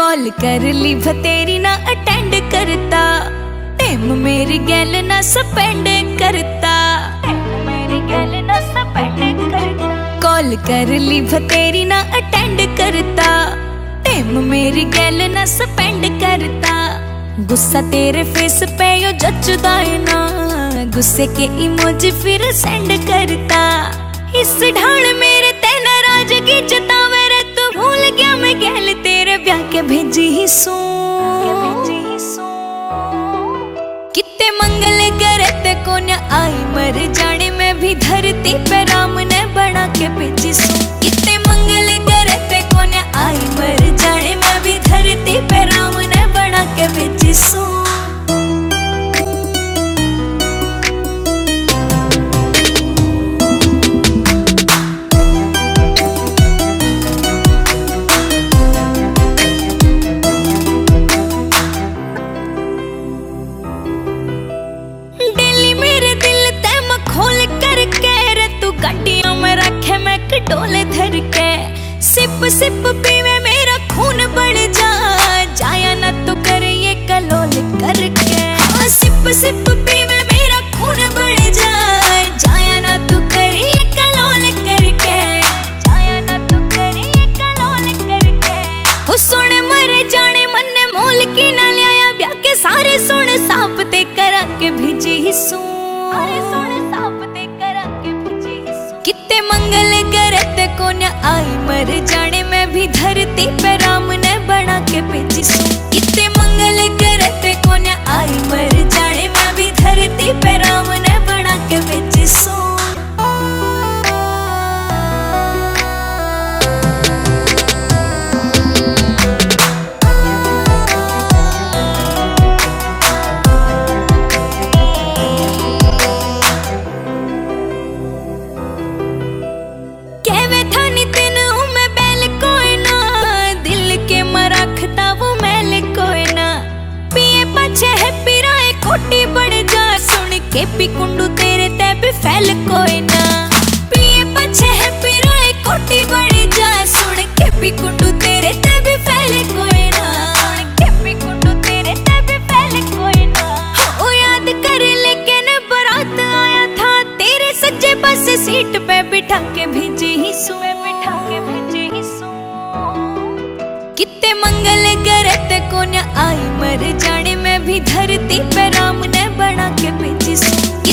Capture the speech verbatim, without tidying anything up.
Call कर ली भतेरी ना attend करता, टाइम मेरी गैल ना स्पेंड करता, मेरी गैल ना स्पेंड करता। कॉल कर ली भतेरी ना अटेंड करता, टाइम मेरी गैल ना स्पेंड करता। गुस्सा तेरे फेस पे यो जचदा है ना, गुस्से के इमोजी फिर सेंड करता। इस ढाल मेरे ते नाराजगी जतावे रे, तू भूल गया मैं गैल तेरे ब्याह के भेजी ही सू। कितने मंगल करे ते कोन्या आई मर जाने, मैं भी धरती पे राम ने बना के भेजी सू। कितने मंगल करे ते कोन्या आई मर जाने, मैं भी धरती पे राम ने बना के भेजी सू। गड्डियों में रखे मैं कटोले धर के, सिप सिप पीवे मेरा खून बढ़ जा, जाया ना तो कर ये कलोल करके। हाँ सिप सिप पीवे मेरा खून बढ़ जा, जाया ना तो कर ये कलोल करके, जाया ना तो कर ये कलोल करके। हो सुन मरे जाने मन ने मोल की ना लिया, ब्याह के सारे सुन साप ते करा के भेजी ही सू। कितने मंगल करे ते कोन्या आई मर जाने, मैं भी धरती पे राम ने बना के भेजी सू। कितने मंगल करे ते कोन्या आई मर जाने, मैं भी धरती पे राम ने बना के भेजी सू। खोटी बढ़ जा सुन के पी कुंडू तेरे ते भी फैल कोई ना, पिए पछे है पिराए खोटी बढ़ जा सुन के पी कुंडू तेरे ते भी फैल कोई ना, सुन के पी कुंडू तेरे ते भी फैल कोई ना। ओ याद कर लेकिन बारात आया था तेरे सज्जे पासे सीट पे बिठा के भेजी ही सू, बिठा के भेजी ही सू। कितने मंगल करे ते कोन्या आई मर जाने, मैं भी धरती पे राम ने बना के भेजी सू।